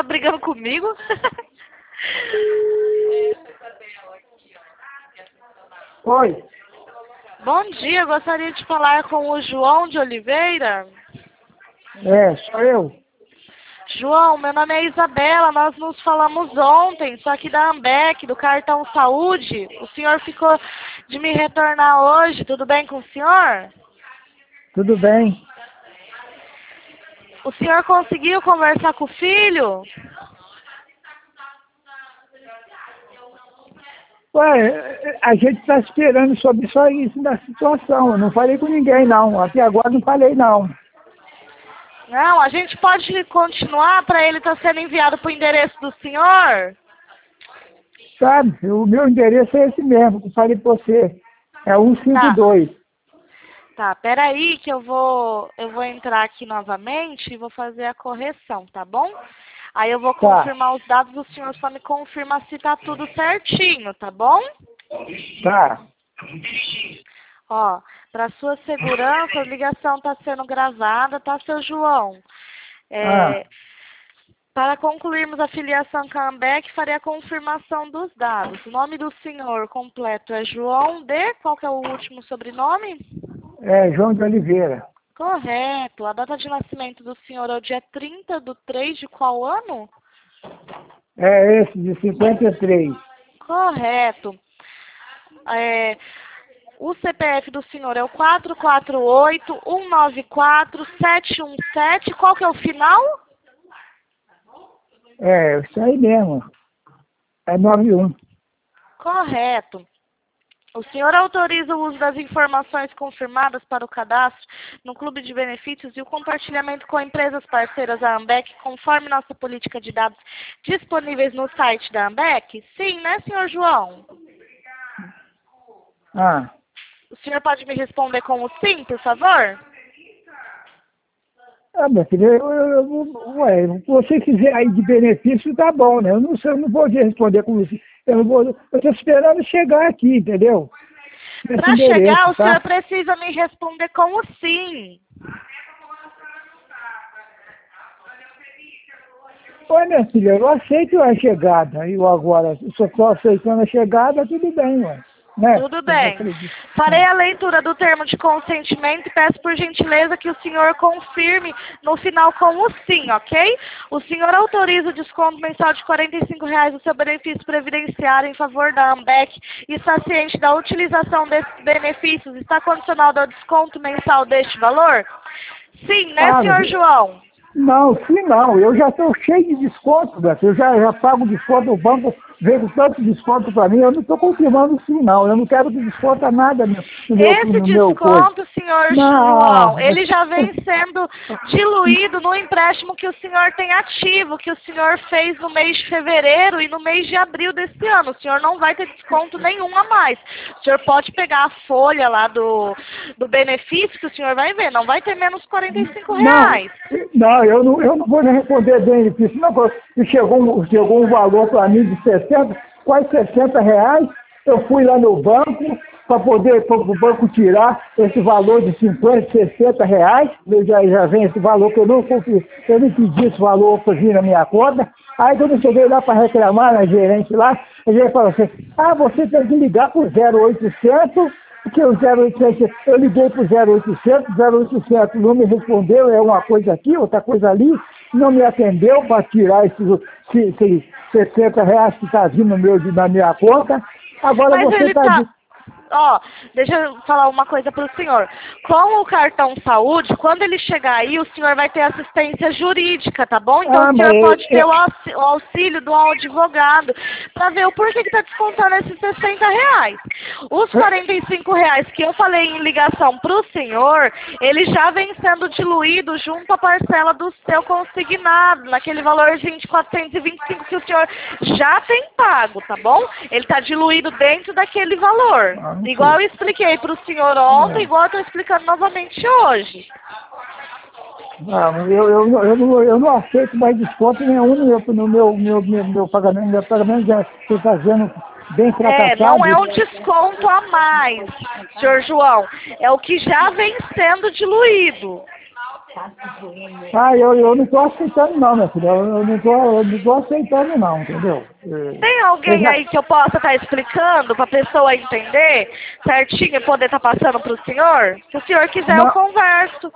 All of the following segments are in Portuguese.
tá brigando comigo? Oi. Bom dia, eu gostaria de falar com o João de Oliveira. Sou eu. João, meu nome é Isabela, nós nos falamos ontem, só que da Ambec, do cartão Saúde. O senhor ficou de me retornar hoje, tudo bem com o senhor? Tudo bem? O senhor conseguiu conversar com o filho? Ué, a gente está esperando sobre só isso da situação. Eu não falei com ninguém, não. Até agora não falei, não. Não, a gente pode continuar para ele estar sendo enviado para o endereço do senhor? Sabe, o meu endereço é esse mesmo que eu falei para você. É 152. Tá, peraí que eu vou entrar aqui novamente e vou fazer a correção, tá bom? Aí eu vou confirmar os dados, o senhor só me confirma se tá tudo certinho, tá bom? Tá. Ó, para sua segurança, a ligação está sendo gravada, tá, seu João? Para concluirmos a filiação com a Ambec, farei a confirmação dos dados. O nome do senhor completo é João de... Qual que é o último sobrenome? É João de Oliveira. Correto. A data de nascimento do senhor é o dia 30/3 de qual ano? É esse, de 53. Correto. O CPF do senhor é o 448-194-717. Qual que é o final? Isso aí mesmo. É 91. Correto. O senhor autoriza o uso das informações confirmadas para o cadastro no Clube de Benefícios e o compartilhamento com empresas parceiras da Ambec, conforme nossa política de dados disponíveis no site da Ambec? Sim, né, senhor João? O senhor pode me responder com o sim, por favor? Minha filha, ué, se você quiser aí de benefício, tá bom, né? Eu não vou responder com isso. Eu estou esperando chegar aqui, entendeu? Para chegar, o senhor precisa me responder com o sim. Oi, minha filha, eu aceito a chegada. Eu agora, se eu estou aceitando a chegada, tudo bem, ué. Né? Tudo bem. Farei a leitura do termo de consentimento e peço por gentileza que o senhor confirme no final com o sim, ok? O senhor autoriza o desconto mensal de R$ 45 do seu benefício previdenciário em favor da Ambec e está ciente da utilização desses benefícios? Está condicionado ao desconto mensal deste valor? Sim, né, senhor João? Não, sim não. Eu já estou cheio de desconto, Beto. Eu já pago desconto, o banco veio com tanto desconto para mim, eu não estou confirmando sim não. Eu não quero que desconta nada no Esse meu desconto, senhor João, ele já vem sendo diluído no empréstimo que o senhor tem ativo, que o senhor fez no mês de fevereiro e no mês de abril desse ano. O senhor não vai ter desconto nenhum a mais. O senhor pode pegar a folha lá do benefício que o senhor vai ver, não vai ter menos R$ 45. Não, eu não vou responder benefício, não. Chegou um valor para mim de 60, quase R$ 60. Eu fui lá no banco para o banco tirar esse valor de 50, R$ 60. Já vem esse valor que eu não pedi esse valor para vir na minha conta. Aí quando eu cheguei lá para reclamar na gerente lá, a gerente falou assim, você tem que ligar para o 0800, porque o 0800, eu liguei para o 0800 não me respondeu, é uma coisa aqui, outra coisa ali, não me atendeu para tirar esses R$ 60 que está vindo na minha conta. Agora mas você está... Deixa eu falar uma coisa para o senhor. Com o cartão saúde, quando ele chegar aí, o senhor vai ter assistência jurídica, tá bom? Então o senhor pode ter o auxílio do advogado para ver o porquê que está descontando esses R$ 60. Os R$ 45 que eu falei em ligação para o senhor, ele já vem sendo diluído junto à parcela do seu consignado, naquele valorzinho de 425 que o senhor já tem pago, tá bom? Ele está diluído dentro daquele valor. Igual eu expliquei para o senhor ontem, igual eu estou explicando novamente hoje. Eu não aceito mais desconto nenhum no meu pagamento. Meu pagamento já estou fazendo bem fracassado. Não é um desconto a mais, senhor João. É o que já vem sendo diluído. Ah, eu não estou aceitando não, minha filha. Eu não tô aceitando não, entendeu? Tem alguém aí que eu possa estar explicando para a pessoa entender certinho e poder estar passando para o senhor? Se o senhor quiser, eu converso.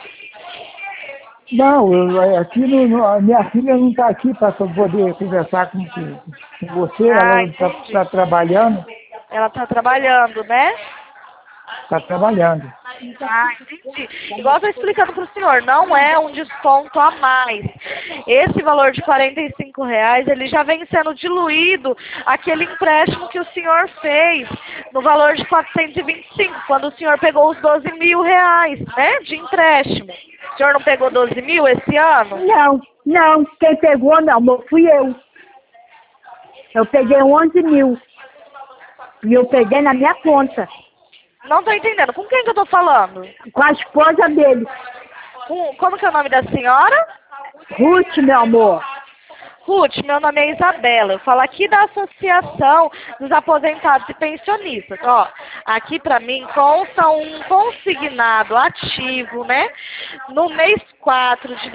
Não, aqui a minha filha não está aqui para poder conversar com você, ela está trabalhando. Ela está trabalhando, né? Está trabalhando. Ah, entendi. Igual eu estou explicando para o senhor, não é um desconto a mais. Esse valor de R$ 45, ele já vem sendo diluído aquele empréstimo que o senhor fez no valor de 425, quando o senhor pegou os R$ 12.000, né, de empréstimo. O senhor não pegou 12 mil esse ano? Não. Quem pegou, meu amor, fui eu. Eu peguei 11 mil. E eu peguei na minha conta. Não tô entendendo. Com quem que eu tô falando? Com a esposa dele. Como que é o nome da senhora? Ruth, meu amor. Ruth, meu nome é Isabela. Eu falo aqui da Associação dos Aposentados e Pensionistas. Ó, aqui pra mim consta um consignado ativo, né? No mês 4 de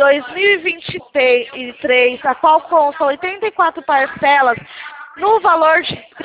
2023, a qual consta 84 parcelas no valor de R$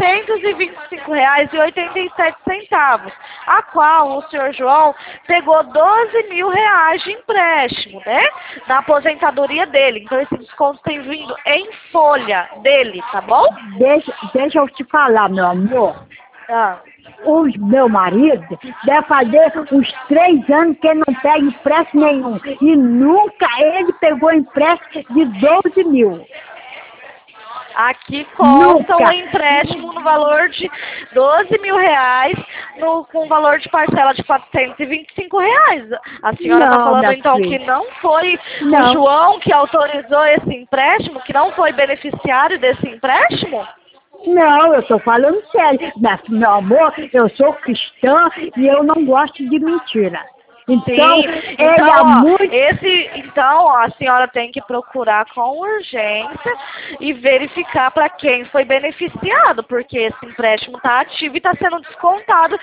425,87, a qual o senhor João pegou R$ 12.000 de empréstimo, né? Na aposentadoria dele. Então esse desconto tem vindo em folha dele, tá bom? Deixa eu te falar, meu amor. Ah. O meu marido deve fazer uns 3 anos que ele não pega empréstimo nenhum. E nunca ele pegou empréstimo de 12 mil. Aqui consta um empréstimo no valor de R$ 12.000, com valor de parcela de R$ 425. A senhora está falando então que não foi o João que autorizou esse empréstimo, que não foi beneficiário desse empréstimo? Não, eu estou falando sério. Meu amor, eu sou cristã e eu não gosto de mentira. Então, então, a senhora tem que procurar com urgência e verificar para quem foi beneficiado, porque esse empréstimo está ativo e está sendo descontado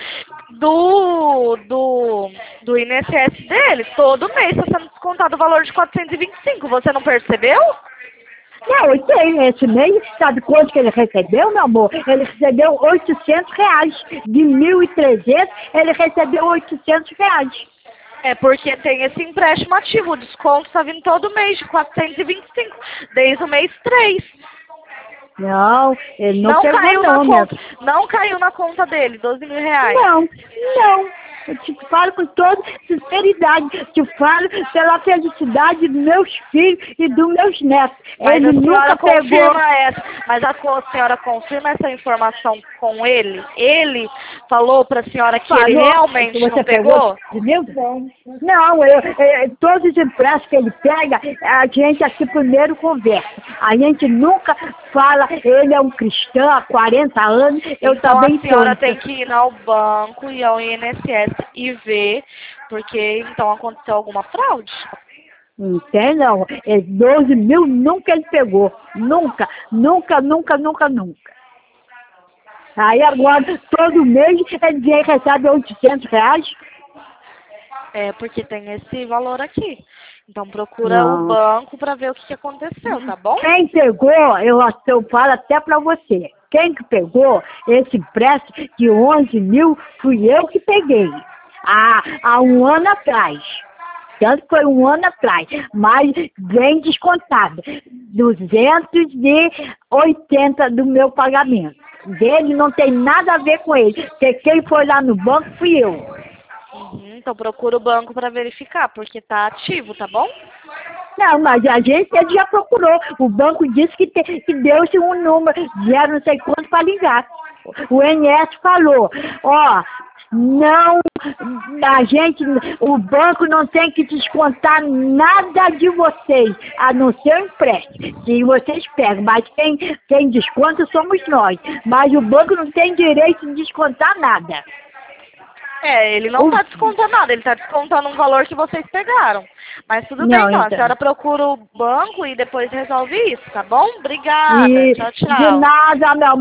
do INSS dele. Todo mês está sendo descontado o valor de 425. Você não percebeu? Não, eu sei, esse mês, sabe quanto que ele recebeu, meu amor? Ele recebeu R$ 800. De 1.300, ele recebeu R$ 800. É porque tem esse empréstimo ativo, o desconto está vindo todo mês de 425, desde o mês 3. Não, ele não pegou caiu não, na conta. Não caiu na conta dele, R$ 12.000. Não. Eu te falo com toda sinceridade. Te falo pela felicidade dos meus filhos e dos meus netos. Mas ele nunca pegou. Mas a senhora confirma essa informação com ele? Ele falou para a senhora que ele realmente não pegou? Não, todos os empréstimos que ele pega, a gente aqui primeiro conversa. A gente nunca fala, ele é um cristão há 40 anos, eu então também a senhora tem que ir ao banco e ao INSS e ver, porque então aconteceu alguma fraude. Não tem não. 12 mil nunca ele pegou. Nunca. Aí agora, todo mês, ele recebe R$ 800. É, porque tem esse valor aqui. Então procura o banco para ver o que aconteceu, tá bom? Quem pegou, eu falo até para você. Quem que pegou esse empréstimo de 11 mil, fui eu que peguei. Há um ano atrás. Tanto foi um ano atrás, mas bem descontado. 280 do meu pagamento. Dele não tem nada a ver com ele. Porque quem foi lá no banco fui eu. Então procura o banco para verificar, porque tá ativo, tá bom? Não, mas a gente já procurou. O banco disse que deu-se um número, não sei quanto para ligar. O INSS falou, não, o banco não tem que descontar nada de vocês, a não ser o empréstimo. Se vocês pegam, mas quem desconta somos nós. Mas o banco não tem direito de descontar nada. Ele não está descontando nada, ele está descontando um valor que vocês pegaram. Mas tudo bem, então. A senhora procura o banco e depois resolve isso, tá bom? Obrigada. Tchau, tchau. De nada, meu amor.